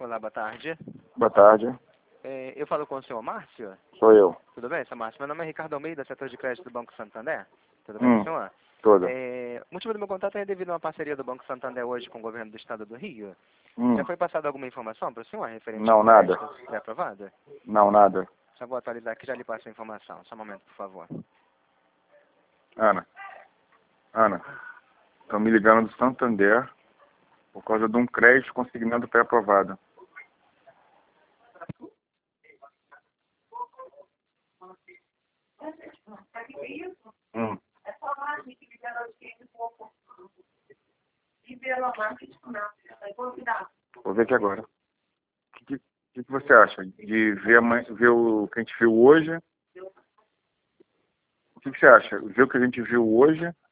Olá, boa tarde. Boa tarde. Eu falo com o senhor Márcio? Sou eu. Tudo bem, senhor Márcio? Meu nome é Ricardo Almeida, setor de crédito do Banco Santander. Tudo bem com o senhor? Tudo. O motivo do meu contato é devido a uma parceria do Banco Santander hoje com o governo do estado do Rio. Já Hum. foi passada alguma informação para o senhor referente Não, ao nada. crédito pré-aprovado? Não, nada. Só vou atualizar aqui, já lhe passo a informação. Só um momento, por favor. Ana, estão me ligando do Santander por causa de um crédito consignado pré-aprovado. Vou ver aqui agora. O que você acha? De ver o que a gente viu hoje? O que você acha? Ver o que a gente viu hoje